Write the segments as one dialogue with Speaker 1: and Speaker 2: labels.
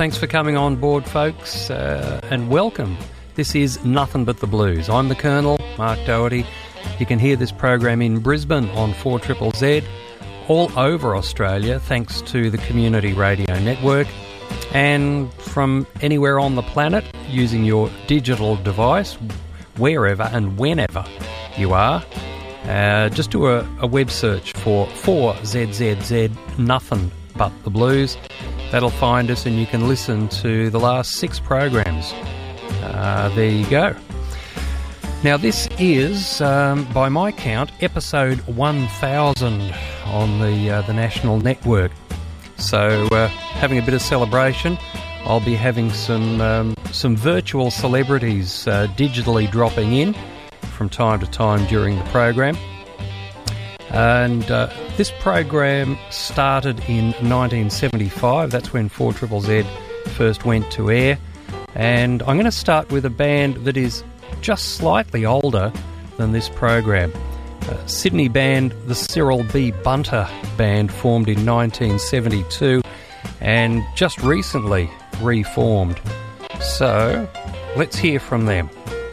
Speaker 1: Thanks for coming on board, folks, and welcome. This is Nothing But The Blues. I'm the Colonel, Mark Doherty. You can hear this program in Brisbane on 4ZZZ, all over Australia, thanks to the Community Radio Network, and from anywhere on the planet using your digital device, wherever and whenever you are. Just do a web search for 4ZZZ Nothing But The Blues. That'll find us and you can listen to the last 6 programs. There you go. Now this is, by my count, episode 1000 on the national network. So having a bit of celebration, I'll be having some virtual celebrities digitally dropping in from time to time during the program. And this program started in 1975. That's when 4ZZZ first went to air. And I'm going to start with a band that is just slightly older than this program. Sydney band, the Cyril B. Bunter Band, formed in 1972 and just recently reformed. So, let's hear from them.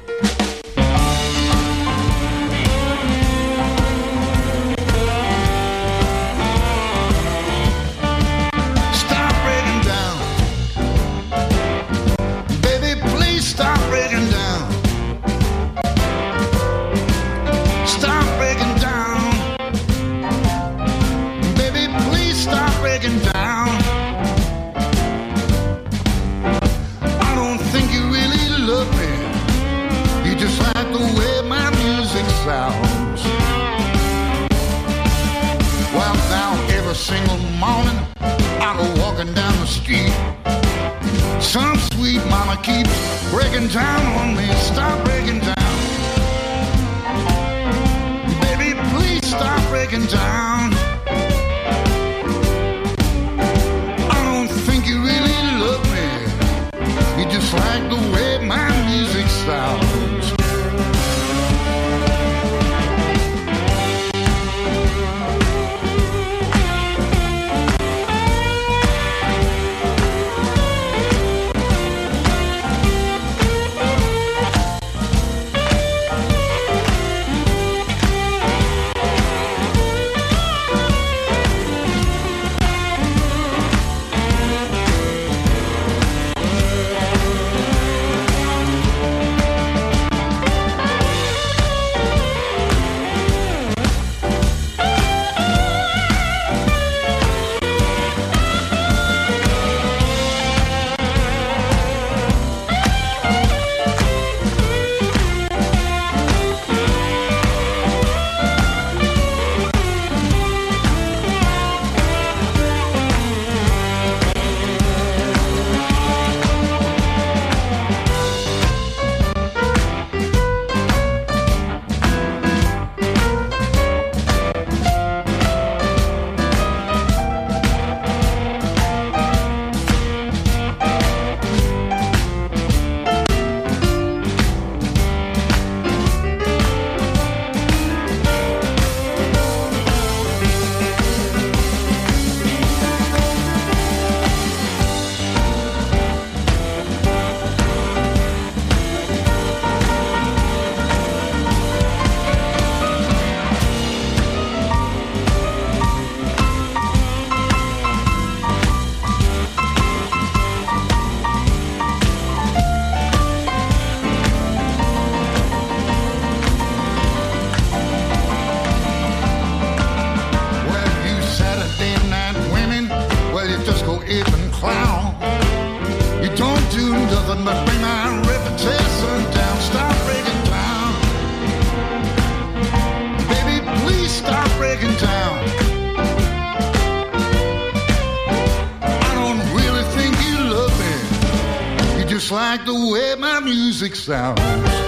Speaker 2: Like the way my music sounds.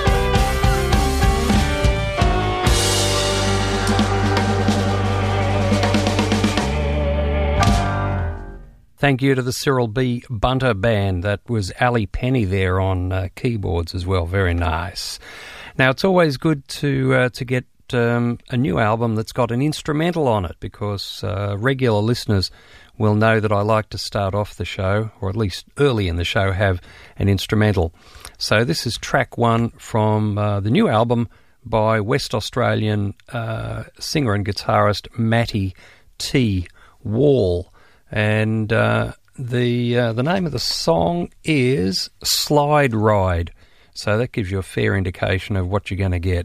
Speaker 1: Thank you to the Cyril B. Bunter Band. That was Ali Penny there on keyboards as well. Very nice. Now, it's always good to get a new album that's got an instrumental on it, because regular listeners will know that I like to start off the show, or at least early in the show, have an instrumental. So this is track one from the new album by West Australian singer and guitarist Matty T. Wall. And the name of the song is Slide Ride. So that gives you a fair indication of what you're going to get.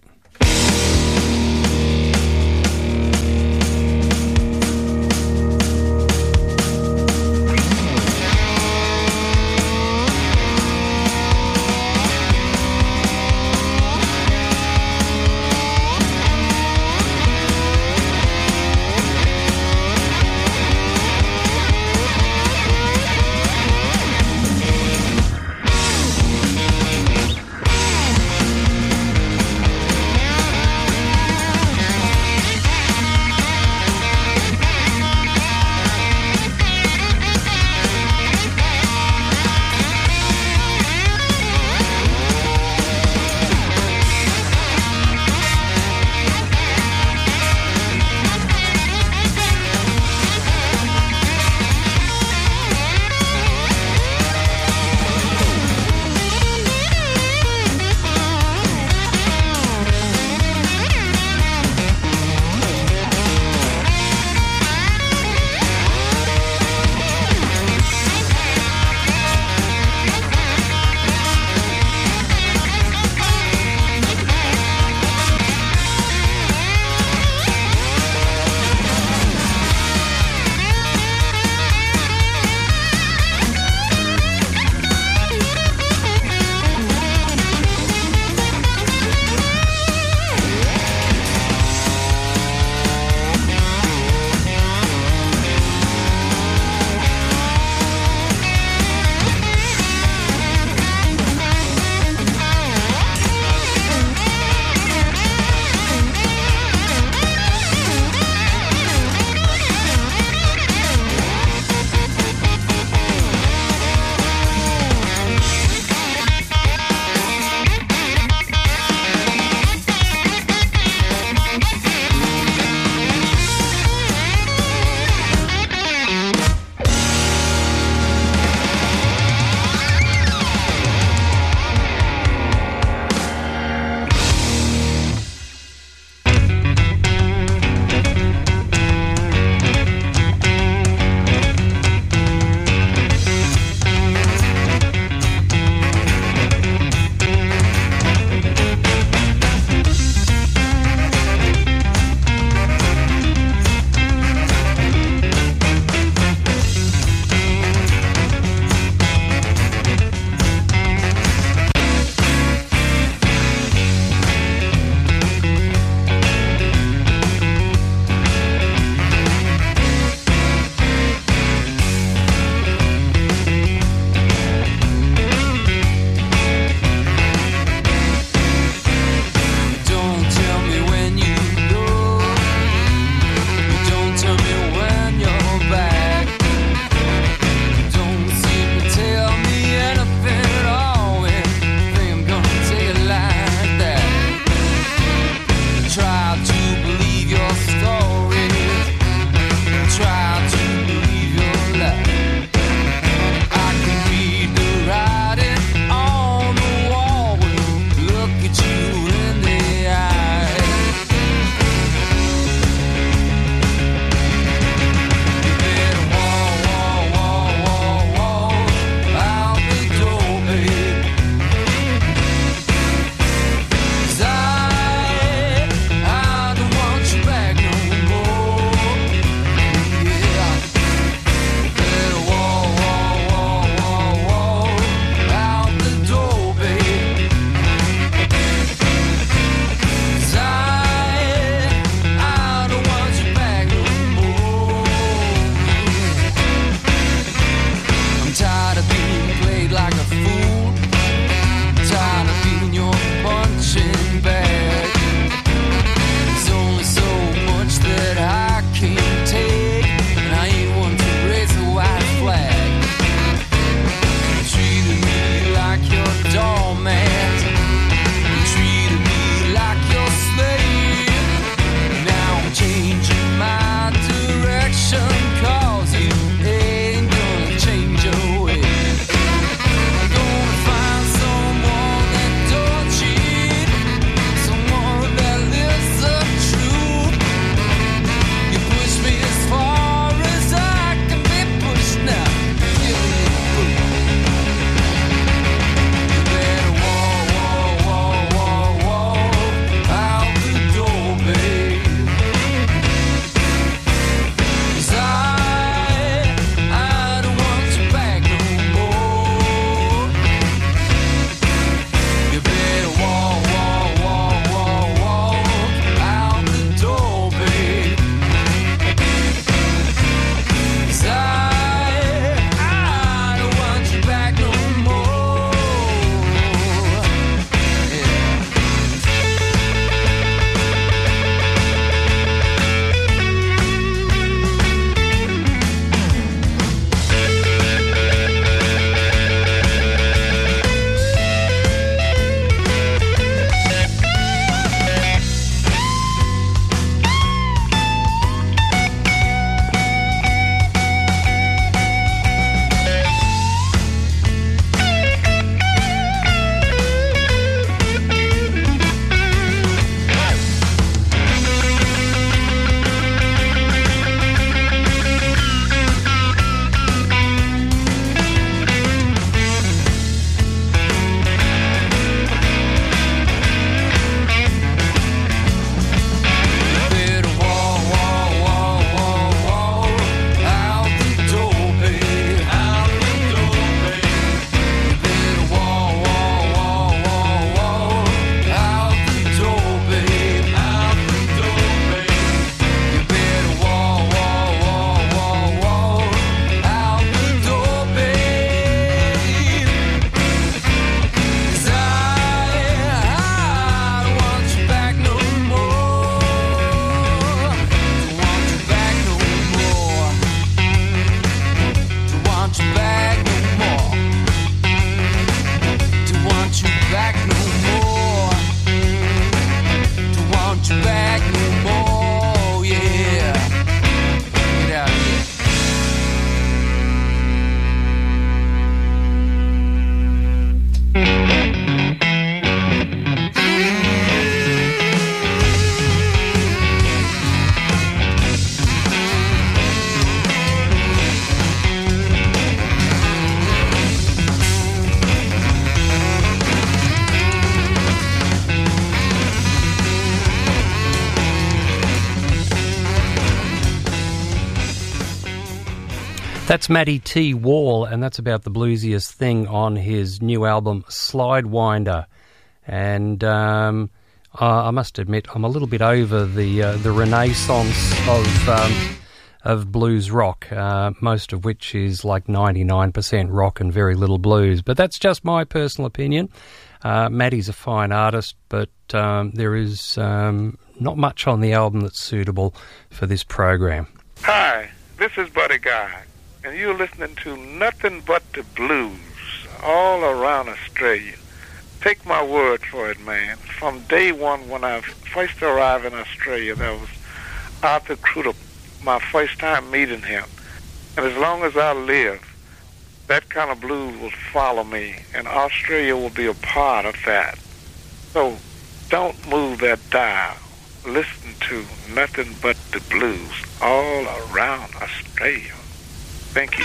Speaker 1: That's Matty T. Wall, and that's about the bluesiest thing on his new album, Slidewinder. And I must admit, I'm a little bit over the renaissance of blues rock, most of which is like 99% rock and very little blues. But that's just my personal opinion. Matty's a fine artist, but there is not much on the album that's suitable for this program.
Speaker 3: Hi, this is Buddy Guy, and you're listening to Nothing But the Blues all around Australia. Take my word for it, man. From day one when I first arrived in Australia, that was Arthur Crudup, my first time meeting him. And as long as I live, that kind of blues will follow me, and Australia will be a part of that. So don't move that dial. Listen to Nothing But the Blues all around Australia. Thank you.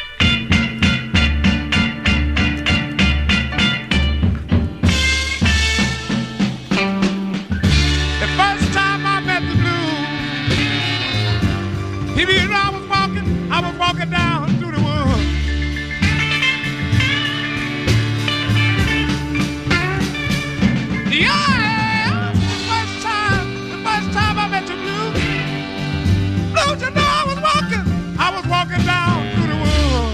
Speaker 4: The first time I met the blues, if you know I was walking down through the woods. Yeah, the first time I met the blues, blues, you know I was walking down through the woods.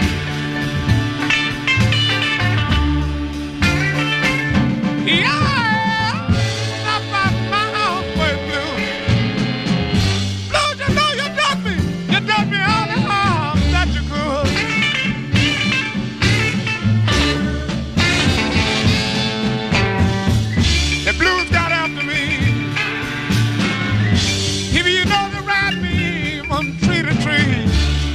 Speaker 4: Yeah, not my own way blues. Blues, you know you done me all the harm that you could. The blues got after me. If you know they ride me from tree to tree.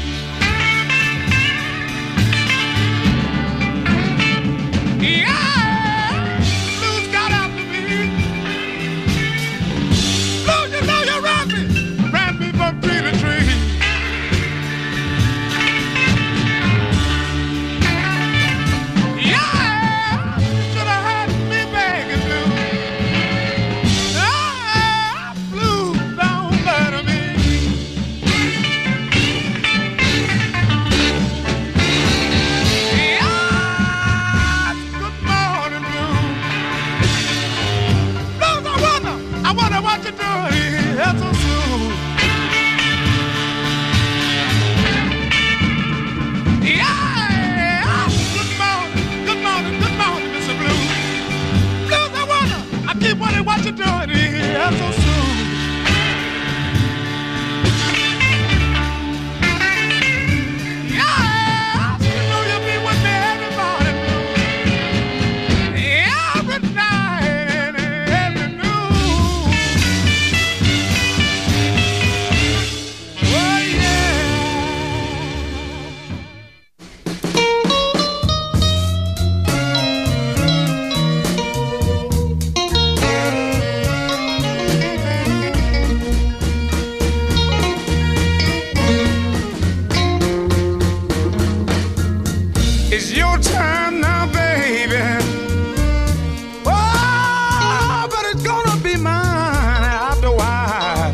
Speaker 4: Yeah, the blues got after me. Blues, you know you ride me from tree to tree. Yeah, should have had me begging blues. Ah, blues don't bother me. Yeah, good morning blues. Blues, I wonder what you're doing here so soon. Yeah, good morning, Mr. Blues. Blues, I keep wondering what you're doing here so soon. Yeah, you know you'll be with me every morning, Blues. Every night and every noon. Oh, yeah. It's your time now, baby. Oh, but it's gonna be mine after a while.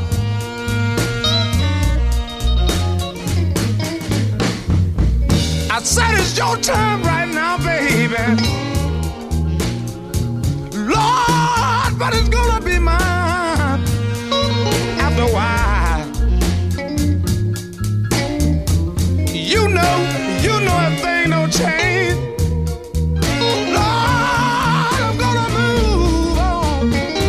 Speaker 4: I said it's your time right now, baby. Lord, but it's gonna be mine after a while. You know if things don't change, Lord, I'm gonna move on.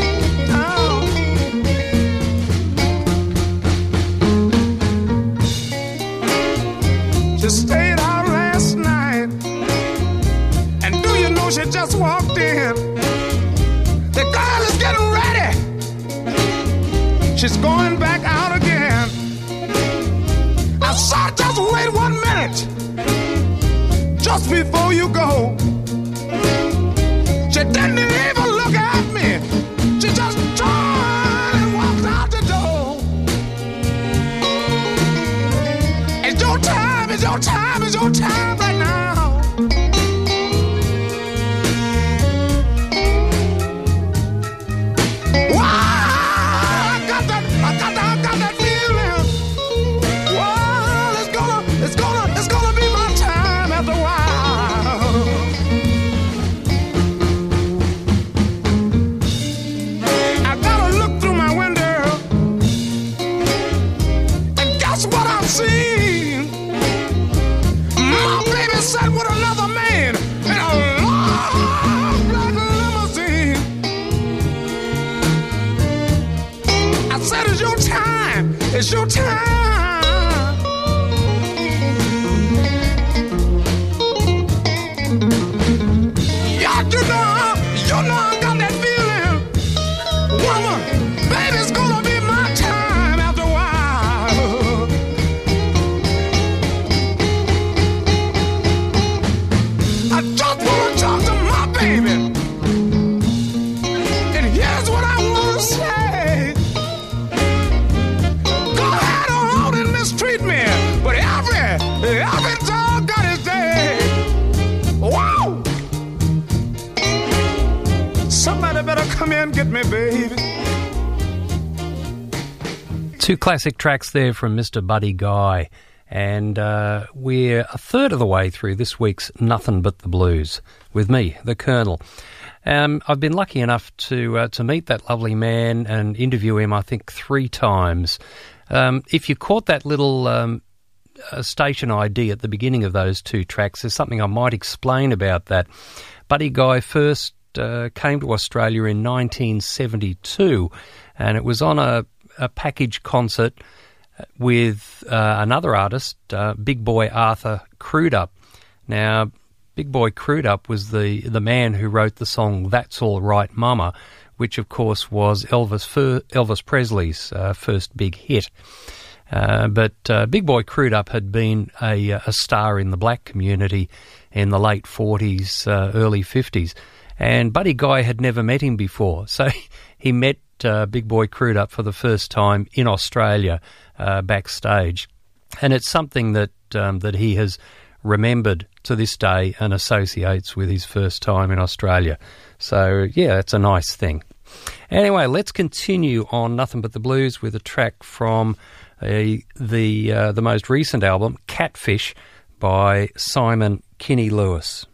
Speaker 4: She stayed out last night, and do you know she just walked in? The girl is getting ready. She's going back out again. I said, just wait 1 minute. Just before you go, she didn't even look at me. She just turned and walked out the door. It's your time, it's your time, it's your time right now. Wow, I got that feeling. Well, it's gonna It's your time. Yeah, you know I got that feeling. Woman, baby, it's gonna be my time after a while. I just wanna talk to my baby. And here's what I wanna say. Go ahead on and mistreat me, but every dog got his day. Whoa! Somebody better come in and get me, baby.
Speaker 1: Two classic tracks there from Mr. Buddy Guy. And we're a third of the way through this week's Nothing But the Blues with me, the Colonel. I've been lucky enough to meet that lovely man and interview him, I think, 3 times. If you caught that little station ID at the beginning of those 2 tracks, there's something I might explain about that. Buddy Guy first came to Australia in 1972, and it was on a package concert with another artist, Big Boy Arthur Crudup. Now, Big Boy Crudup was the man who wrote the song That's All Right Mama, which of course was Elvis Presley's first big hit. But Big Boy Crudup had been a star in the black community in the late 40s, early 50s, and Buddy Guy had never met him before, so he met Big Boy Crudup for the first time in Australia backstage, and it's something that he has remembered to this day and associates with his first time in Australia. So yeah, it's a nice thing. Anyway, let's continue on Nothing But the Blues with a track from the most recent album, Catfish, by Simon Kinney Lewis.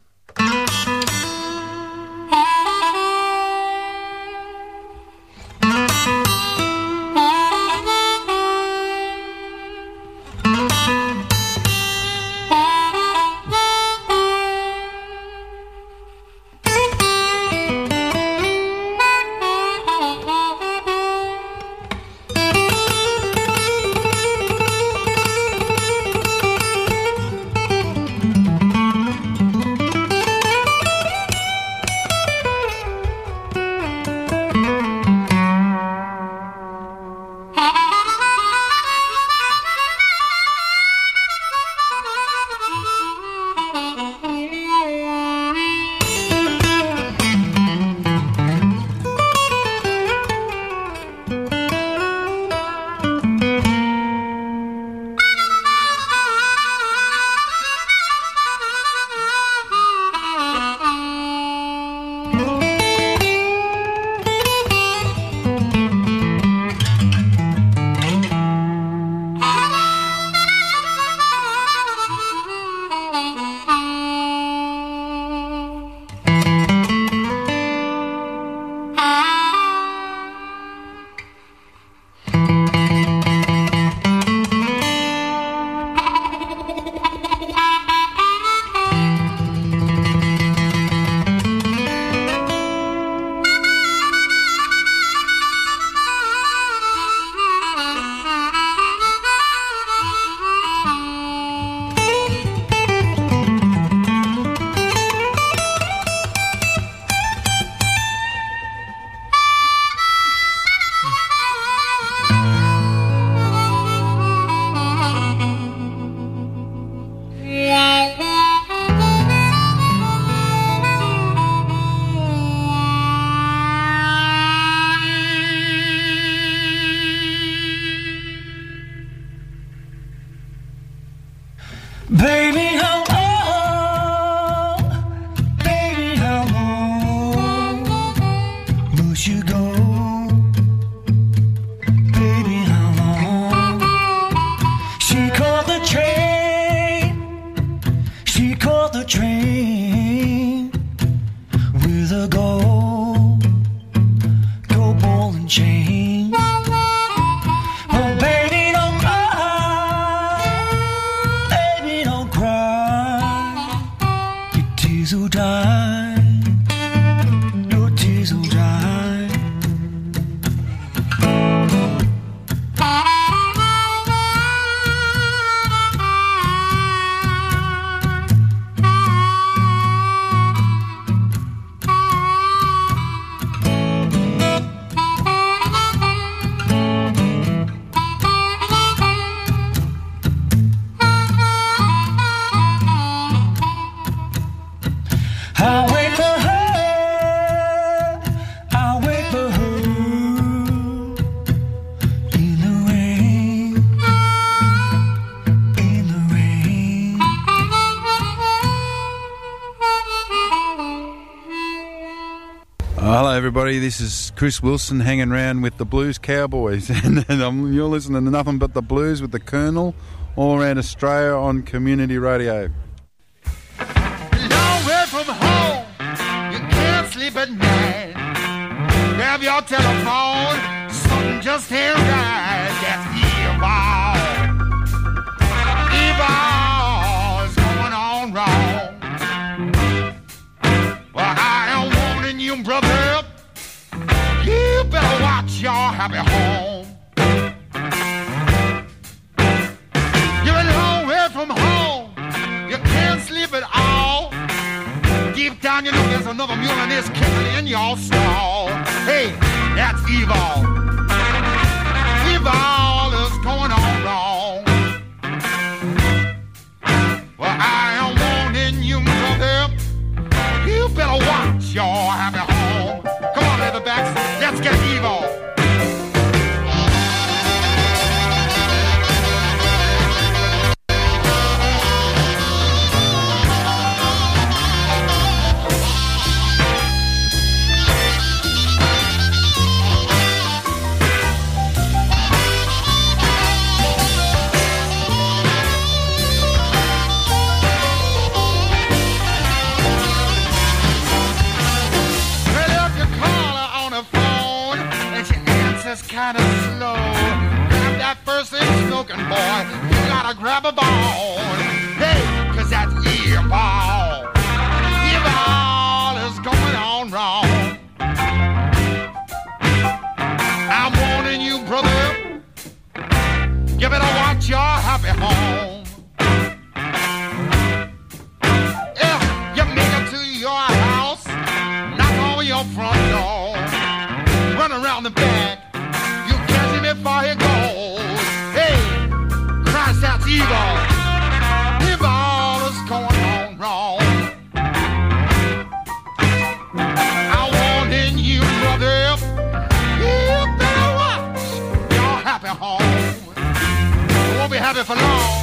Speaker 5: everybody. This is Chris Wilson hanging around with the Blues Cowboys, and you're listening to Nothing But the Blues with the Colonel all around Australia on Community Radio.
Speaker 4: Long way from home, you can't sleep at night. Grab your telephone, something just ain't right. That's evil. Evil's going on wrong. Well, I am warning you, brother. You better watch your happy home. You're a long way from home. You can't sleep at all. Deep down you know there's another mule and it's kicking in your stall. Hey, that's evil. Evil is going on wrong. Well, I am warning you, brother. You better watch your happy home. Come on, leatherbacks, let's get evil. Kind of slow. Grab that first thing smoking, boy. You gotta grab a bone. Hey, cause that's evil. Evil is going on wrong. I'm warning you, brother. You better watch your happy home. If you make it to your house, knock on your front door, run around the back. Before he goes, hey, Christ, that's evil. Evil is going on wrong. I'm warning you, brother. You better watch your happy home. You won't be happy for long.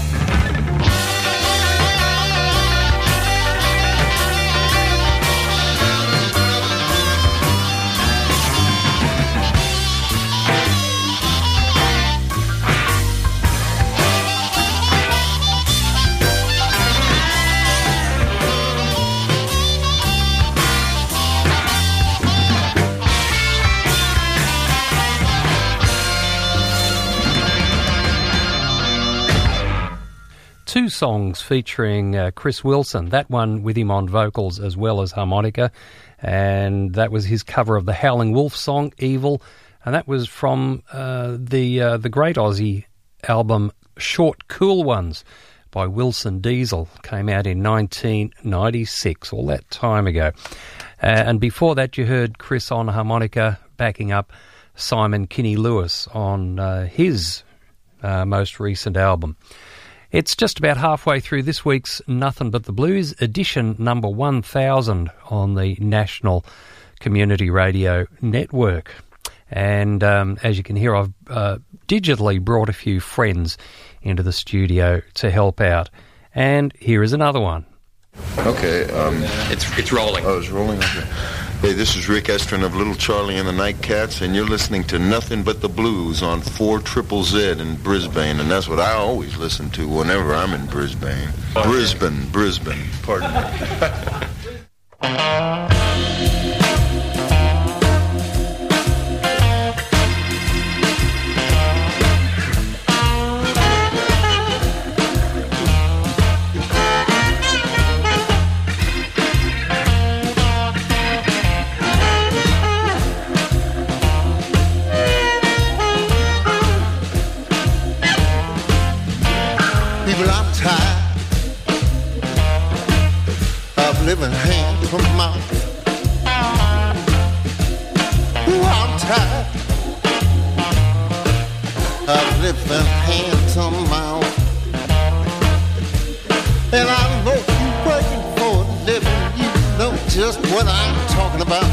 Speaker 1: Two songs featuring Chris Wilson, that one with him on vocals as well as harmonica, and that was his cover of the Howling Wolf song, Evil, and that was from the great Aussie album Short Cool Ones by Wilson Diesel, came out in 1996, all that time ago. And before that you heard Chris on harmonica backing up Simon Kinney Lewis on his most recent album. It's just about halfway through this week's Nothing But the Blues, edition number 1000 on the National Community Radio Network. And as you can hear, I've digitally brought a few friends into the studio to help out. And here is another one.
Speaker 6: Okay.
Speaker 7: It's rolling.
Speaker 6: Oh, it's rolling? Okay. Hey, this is Rick Estrin of Little Charlie and the Nightcats, and you're listening to Nothing But the Blues on 4ZZZ in Brisbane, and that's what I always listen to whenever I'm in Brisbane. Brisbane. Pardon me.
Speaker 8: Living hand to mouth. Ooh, I'm tired of living hand to mouth. And I know you working for a living. You know just what I'm talking about.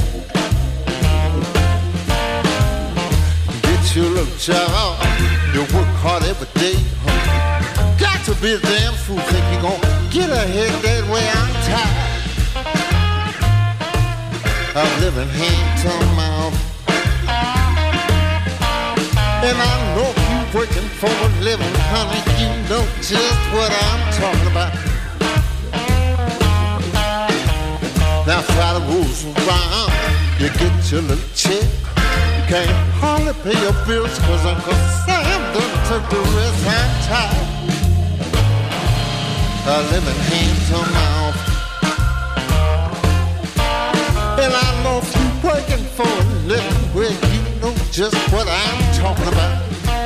Speaker 8: Get your little job. You work hard every day. Got to be a damn fool. Think you're gonna get ahead that way. I'm tired a living hand to mouth. And I know you working for a living, honey, you know just what I'm talking about. Now Friday rolls around, you get your little check. You can't hardly pay your bills cause Uncle Sam done took the rest. I'm tired, a living hand to mouth. And I know if you working for a living, well, you know just what I'm talking about.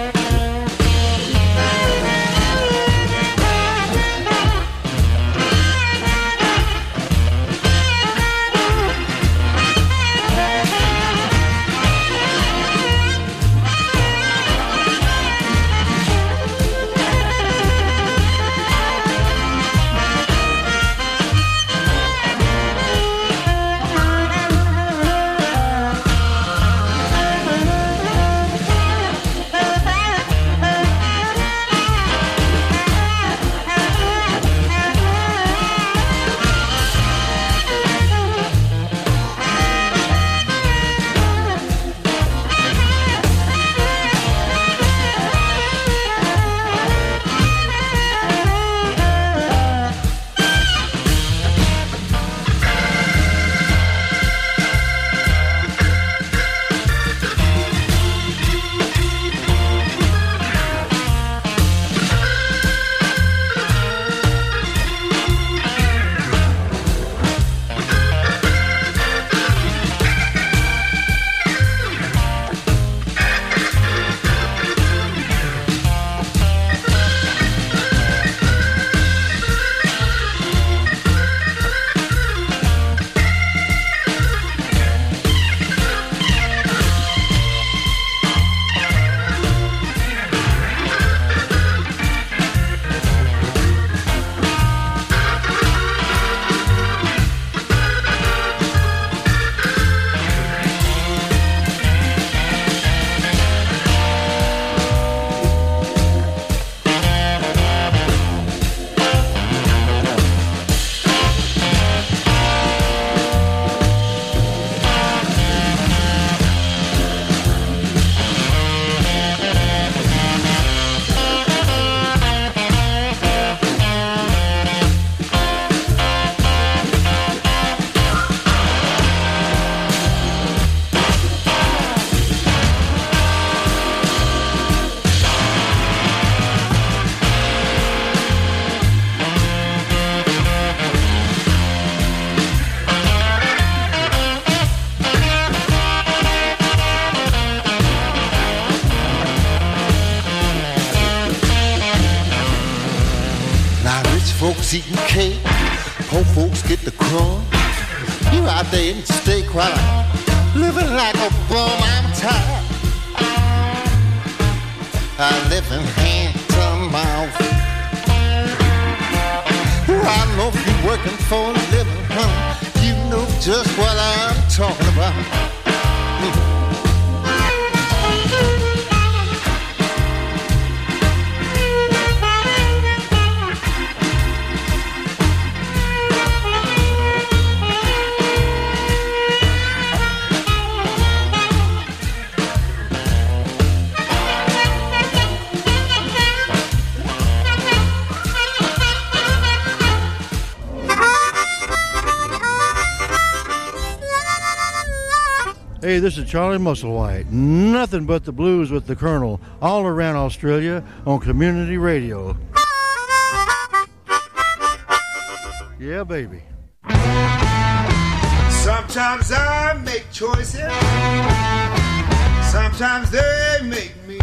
Speaker 8: Eating cake, poor folks get the crumb. You out there in the steak while I'm living like a bum. I'm tired, I live in hand to mouth. I know if you're working for a living, honey, you know just what I'm talking about.
Speaker 7: Hey, this is Charlie Musselwhite. Nothing but the blues with the Colonel, all around Australia on Community Radio. Yeah, baby.
Speaker 9: Sometimes I make choices, sometimes they make me.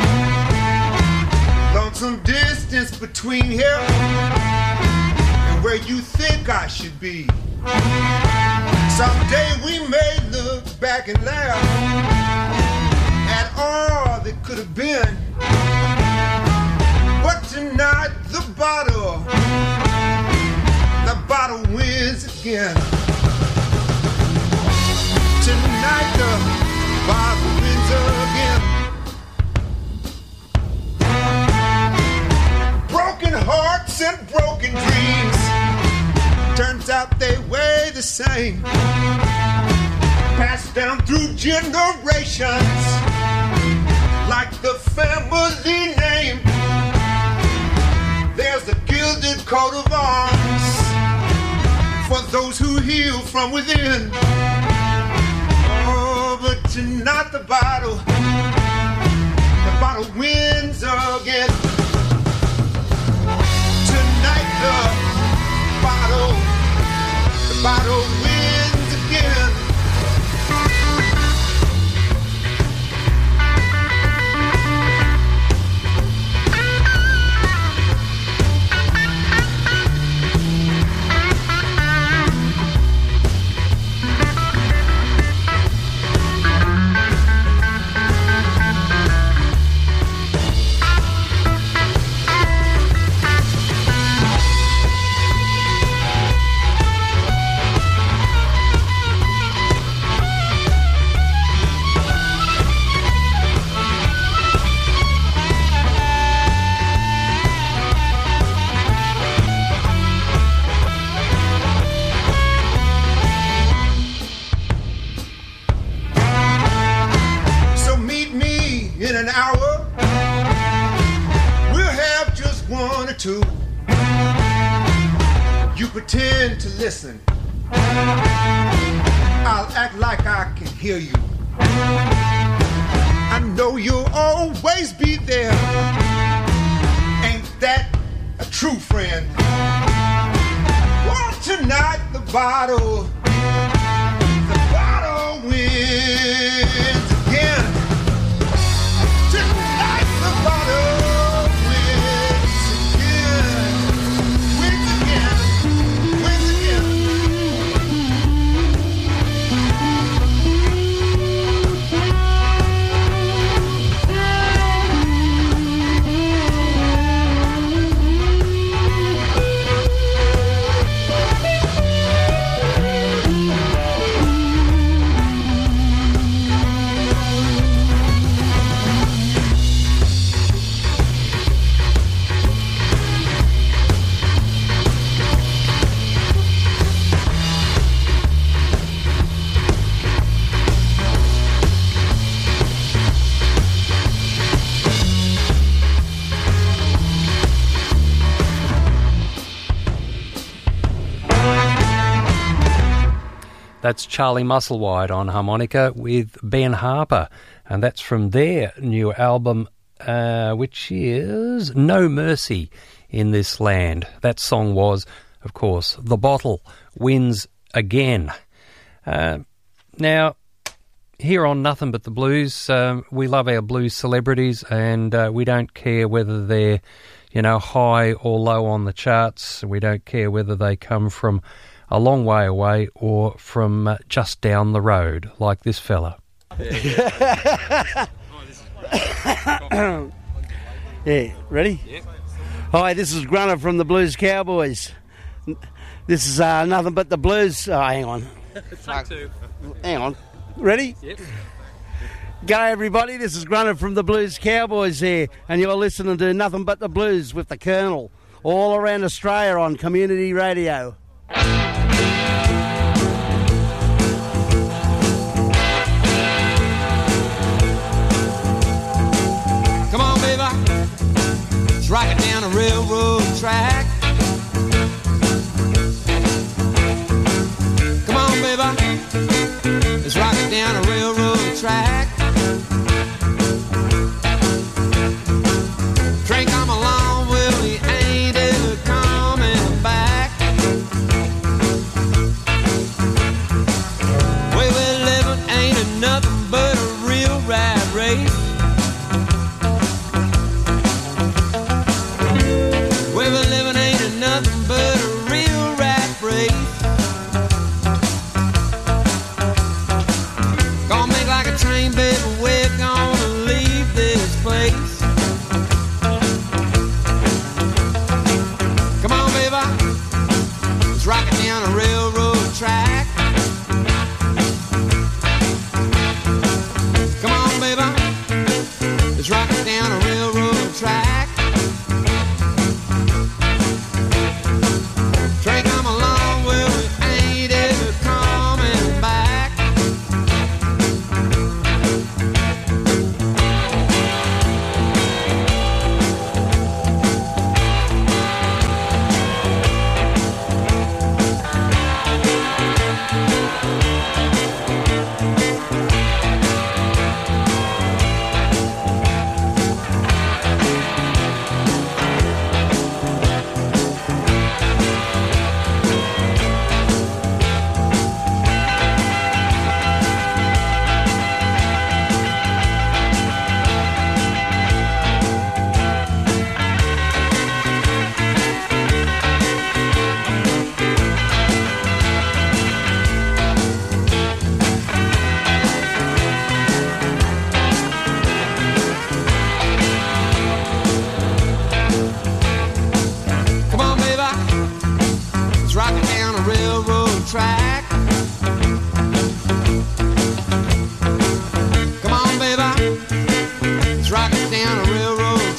Speaker 9: Lonesome distance between here and where you think I should be. Someday we may look back and laugh at all that could have been. But tonight the bottle wins again. Tonight the bottle wins again. Broken hearts and broken dreams, turns out they weigh the same. down through generations, like the family name. There's a gilded coat of arms for those who heal from within. Oh, but tonight the bottle wins again. Tonight the bottle wins again. Two. You pretend to listen. I'll act like I can hear you. I know you'll always be there. Ain't that a true friend? Well, tonight the bottle wins again. Tonight the bottle
Speaker 1: That's Charlie Musselwhite on harmonica with Ben Harper, and that's from their new album, which is No Mercy in This Land. That song was, of course, The Bottle Wins Again. Now, here on Nothing But the Blues, we love our blues celebrities, and we don't care whether they're, high or low on the charts. We don't care whether they come from a long way away or from just down the road, like this fella.
Speaker 10: Yeah, ready? Yep. Hi, this is Grunner from the Blues Cowboys. This is Nothing But the Blues. Oh, hang on.
Speaker 1: Take two.
Speaker 10: Hang on. Ready?
Speaker 1: Yep.
Speaker 10: G'day everybody, this is Grunner from the Blues Cowboys here, and you're listening to Nothing But the Blues with the Colonel, all around Australia on Community Radio.
Speaker 11: Come on, baby, let's rock it down a railroad track. Come on, baby, let's rock it down a railroad track. Train come along, well, we ain't ever coming back. Way we're living ain't nothing but a real rat race. Way we're living ain't nothing but a real rat race. Gonna make like a train, baby.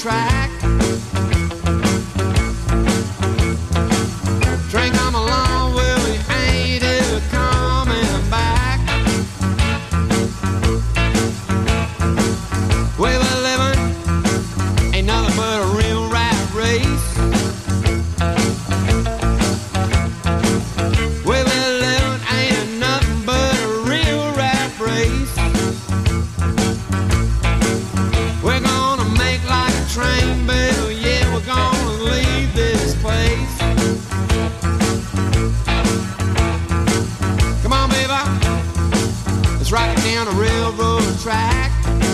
Speaker 11: track. Train come along, well, we ain't ever coming back. Way we're living ain't nothing but a real rat race. Way we're living ain't nothing but a real rat race. We're gonna make like a train bill, yeah, we're gonna leave this place. Come on, baby, let's rock it down the railroad track.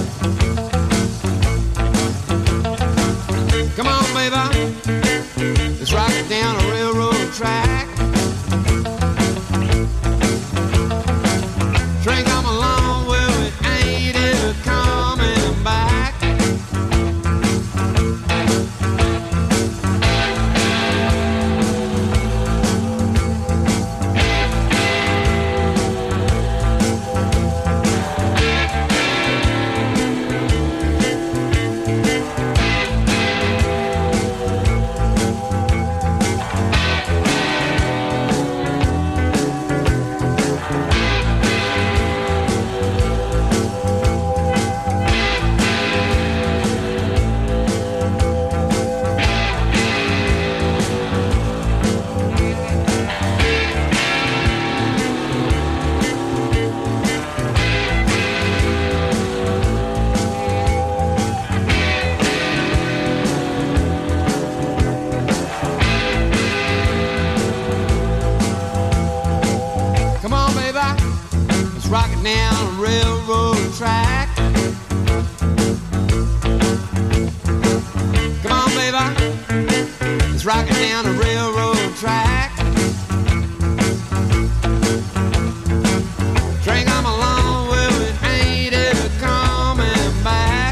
Speaker 11: Come on, baby, let's rock it down the railroad track. Train come along, well, it ain't ever coming back. Come on, baby, let's rock it down the railroad track. Come on, baby, let's rock it down the railroad track. Train come along, well, it ain't ever coming back.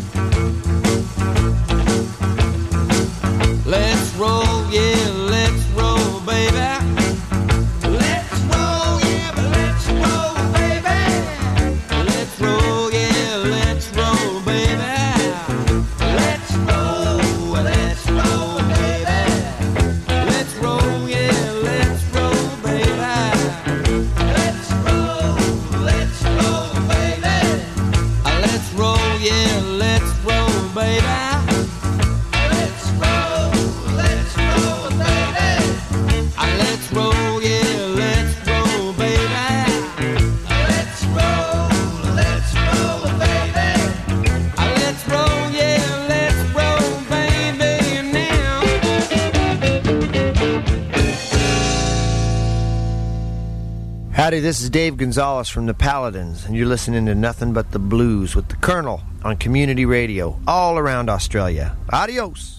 Speaker 11: Let's roll, yeah, let's roll, baby. Let's roll, yeah, but let's roll, baby. Let's roll, yeah, let's roll, baby. Let's roll, baby. Let's roll, yeah, let's roll, baby. Let's roll, baby. Let's roll, yeah, let's roll, baby. Let's roll, baby. Let's roll, yeah, let's roll, baby. Let's roll, baby. Let's roll, yeah, let's roll, baby, now.
Speaker 12: Howdy, this is Dave Gonzalez from the Paladins, and you're listening to Nothing But the Blues with the Colonel on Community Radio all around Australia. Adios.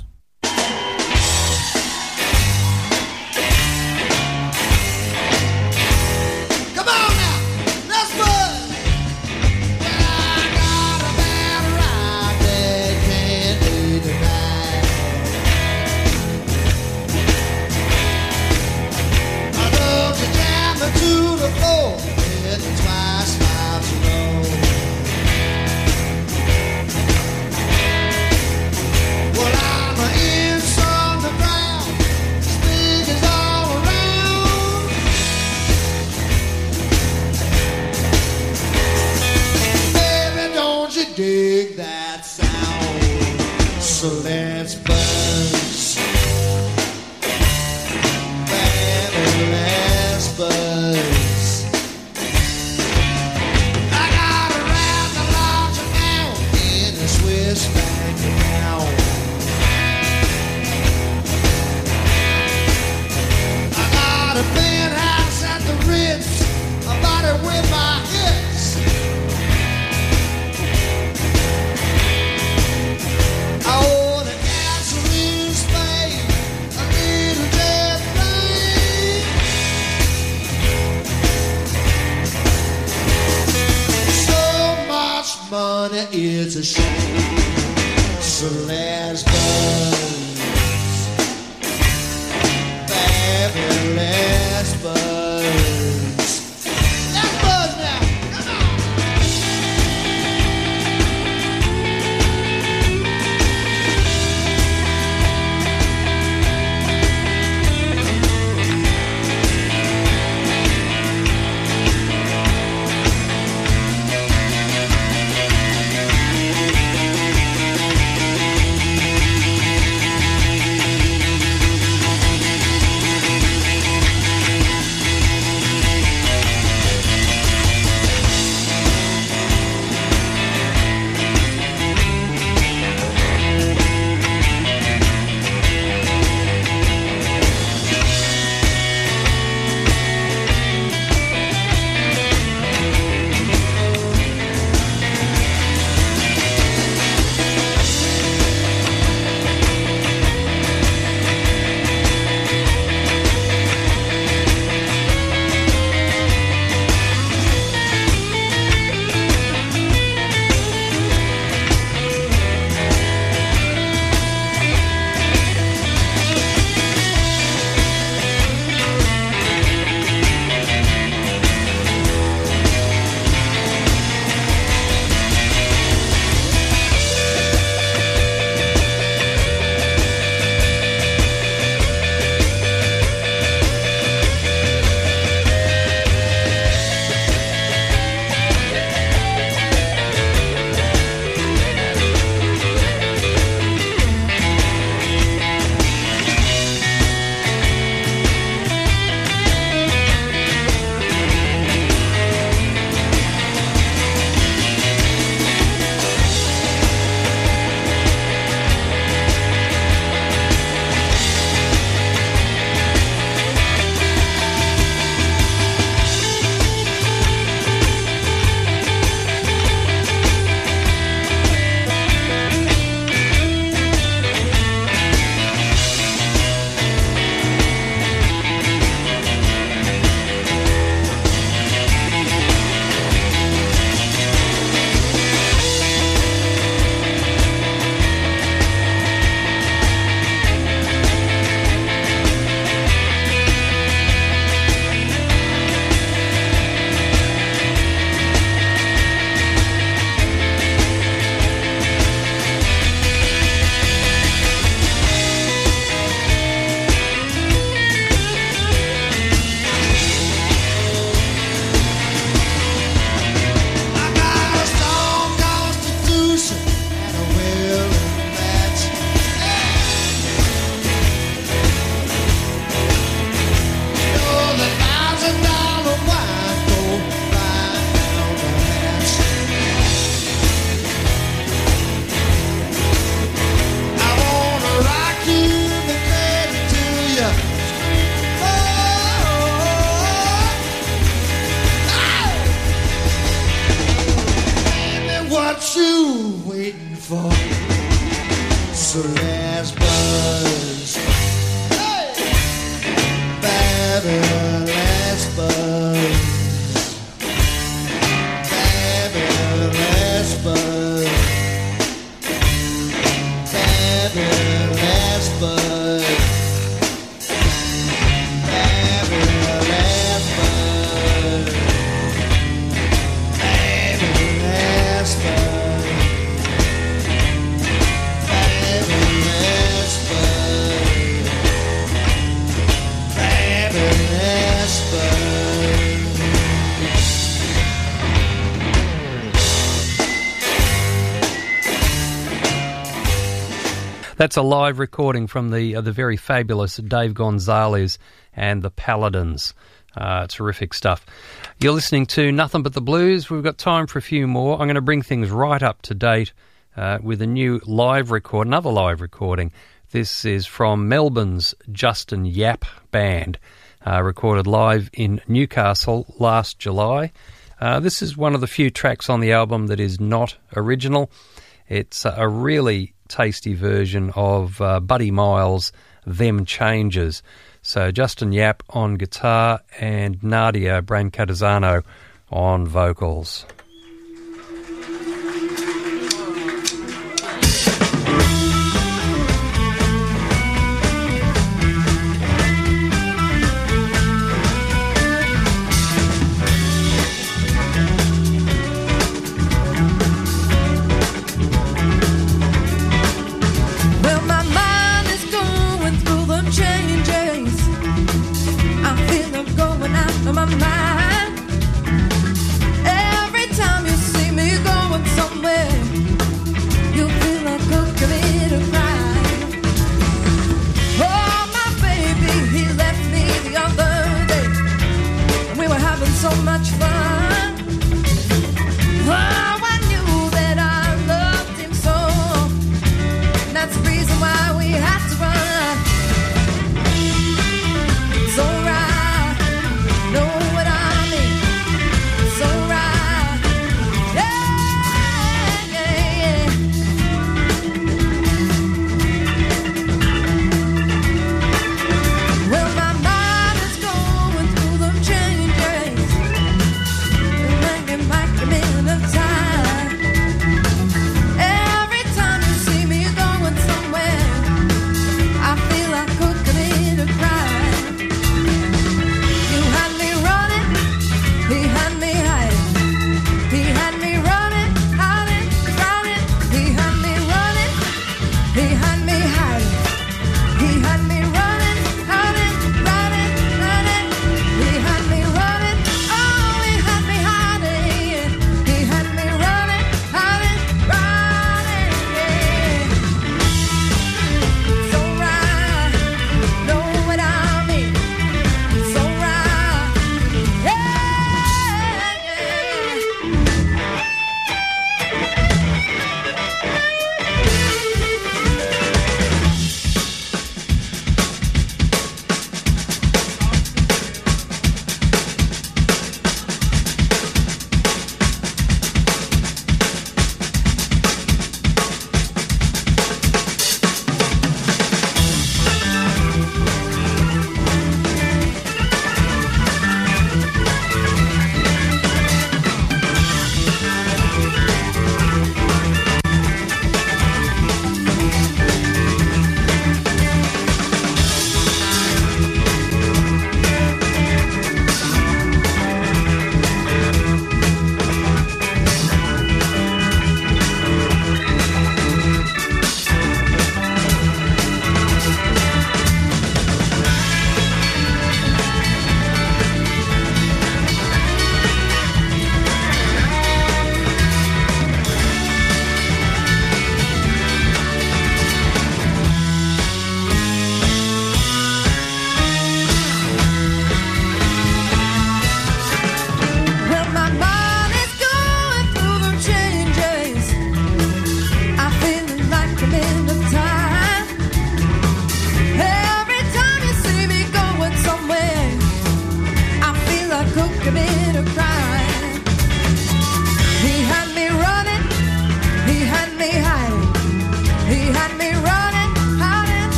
Speaker 4: Come on now, let's run. I got a bad ride that can't be denied. I love to jam it to the floor, hitting twice miles low. Well, I'm in from the ground, speakers all around. Baby, don't you dig that sound? So let's buzz. Baby, let's buzz. I gotta wrap the launcher down in a Swiss bank account. I got a penthouse at the Ritz, I bought it with my hits. I own a gasoline spade, a little jet plane. So much money, it's a shame. So let's buzz. Baby, let's buzz. Let's buzz now. Come on. for. So let's buzz, baby, let's buzz, baby, let's buzz, baby, let's buzz, baby, let's buzz, baby, let's buzz.
Speaker 1: That's a live recording from the very fabulous Dave Gonzalez and the Paladins. Terrific stuff. You're listening to Nothing But the Blues. We've got time for a few more. I'm going to bring things right up to date with a new live record, another live recording. This is from Melbourne's Justin Yap Band, recorded live in Newcastle last July. This is one of the few tracks on the album that is not original. It's a really tasty version of Buddy Miles' Them Changes. So Justin Yap on guitar and Nadia Brancatizano on vocals.
Speaker 13: My mind every time.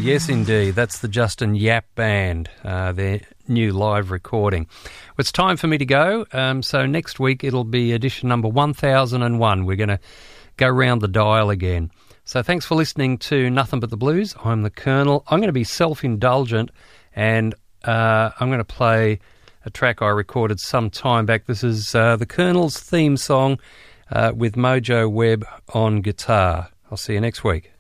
Speaker 1: yes indeed. That's the Justin Yap Band, their new live recording. Well, it's time for me to go. So next week it'll be edition number 1001. We're going to go round the dial again. So thanks for listening to Nothing But the Blues. I'm the Colonel. I'm going to be self-indulgent, and I'm going to play a track I recorded some time back. This is the Colonel's theme song with Mojo Webb on guitar. I'll see you next week.